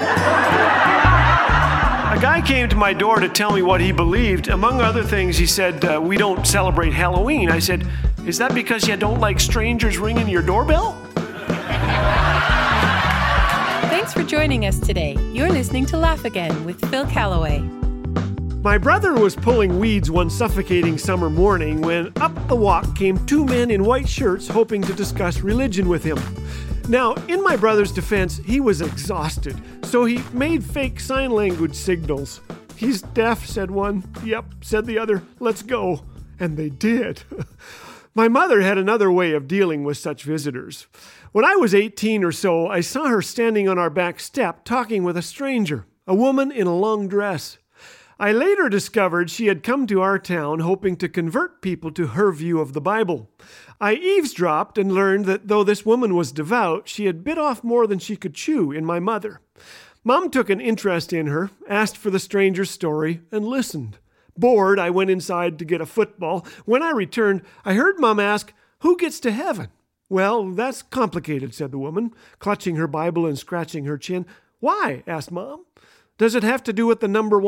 A guy came to my door to tell me what he believed. Among other things, he said, we don't celebrate Halloween. I said, is that because you don't like strangers ringing your doorbell? Thanks for joining us today. You're listening to Laugh Again with Phil Callaway. My brother was pulling weeds one suffocating summer morning when up the walk came two men in white shirts hoping to discuss religion with him. Now, in my brother's defense, he was exhausted, so he made fake sign language signals. He's deaf, said one. Yep, said the other. Let's go. And they did. My mother had another way of dealing with such visitors. When I was 18 or so, I saw her standing on our back step talking with a stranger, a woman in a long dress. I later discovered she had come to our town hoping to convert people to her view of the Bible. I eavesdropped and learned that though this woman was devout, she had bit off more than she could chew in my mother. Mom took an interest in her, asked for the stranger's story, and listened. Bored, I went inside to get a football. When I returned, I heard Mom ask, "Who gets to heaven?" "Well, that's complicated," said the woman, clutching her Bible and scratching her chin. "Why?" asked Mom. "Does it have to do with the number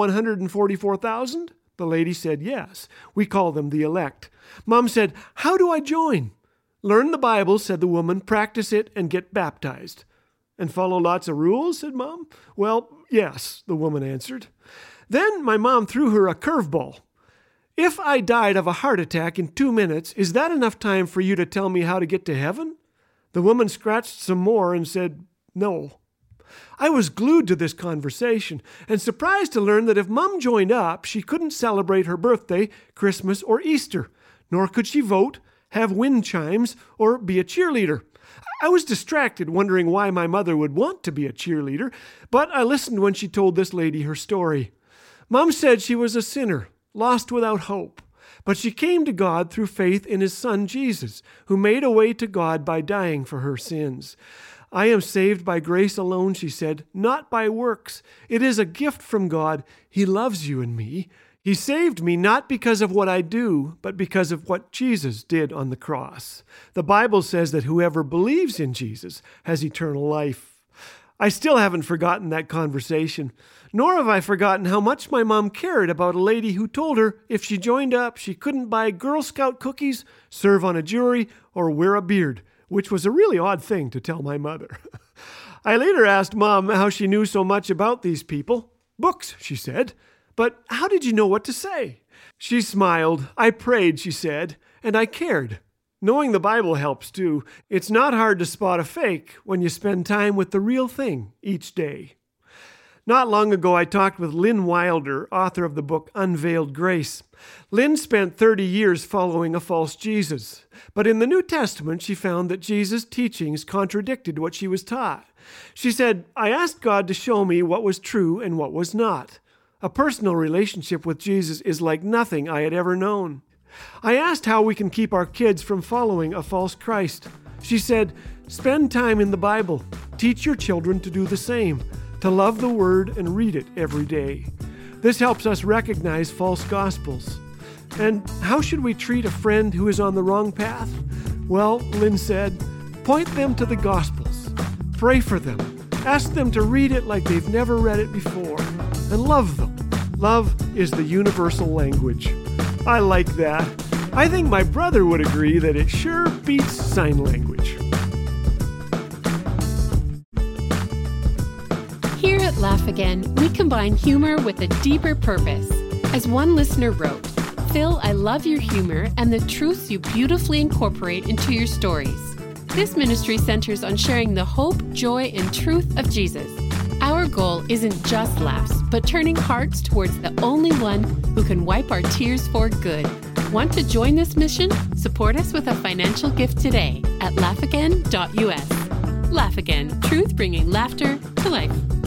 144,000? The lady said yes. We call them the elect. Mom said, "How do I join?" "Learn the Bible," said the woman, "practice it, and get baptized." "And follow lots of rules?" said Mom. "Well, yes," the woman answered. Then my mom threw her a curveball. "If I died of a heart attack in 2 minutes, is that enough time for you to tell me how to get to heaven?" The woman scratched some more and said, "No." I was glued to this conversation and surprised to learn that if Mom joined up, she couldn't celebrate her birthday, Christmas, or Easter, nor could she vote, have wind chimes, or be a cheerleader. I was distracted, wondering why my mother would want to be a cheerleader, but I listened when she told this lady her story. Mom said she was a sinner, lost without hope, but she came to God through faith in His Son Jesus, who made a way to God by dying for her sins. "I am saved by grace alone," she said, "not by works. It is a gift from God. He loves you and me. He saved me not because of what I do, but because of what Jesus did on the cross. The Bible says that whoever believes in Jesus has eternal life." I still haven't forgotten that conversation, nor have I forgotten how much my mom cared about a lady who told her if she joined up, she couldn't buy Girl Scout cookies, serve on a jury, or wear a beard, which was a really odd thing to tell my mother. I later asked Mom how she knew so much about these people. "Books," she said. "But how did you know what to say?" She smiled. "I prayed," she said, "and I cared." Knowing the Bible helps too. It's not hard to spot a fake when you spend time with the real thing each day. Not long ago, I talked with Lynn Wilder, author of the book Unveiled Grace. Lynn spent 30 years following a false Jesus. But in the New Testament, she found that Jesus' teachings contradicted what she was taught. She said, "I asked God to show me what was true and what was not. A personal relationship with Jesus is like nothing I had ever known. I asked how we can keep our kids from following a false Christ. She said, spend time in the Bible. Teach your children to do the same, to love the Word and read it every day. This helps us recognize false gospels. And how should we treat a friend who is on the wrong path? Well, Lynn said, point them to the Gospels. Pray for them. Ask them to read it like they've never read it before. And love them. Love is the universal language." I like that. I think my brother would agree that it sure beats sign language. Here at Laugh Again, we combine humor with a deeper purpose. As one listener wrote, "Phil, I love your humor and the truths you beautifully incorporate into your stories. This ministry centers on sharing the hope, joy, and truth of Jesus. Our goal isn't just laughs, but turning hearts towards the only one who can wipe our tears for good. Want to join this mission? Support us with a financial gift today at laughagain.us. Laugh Again, truth bringing laughter to life.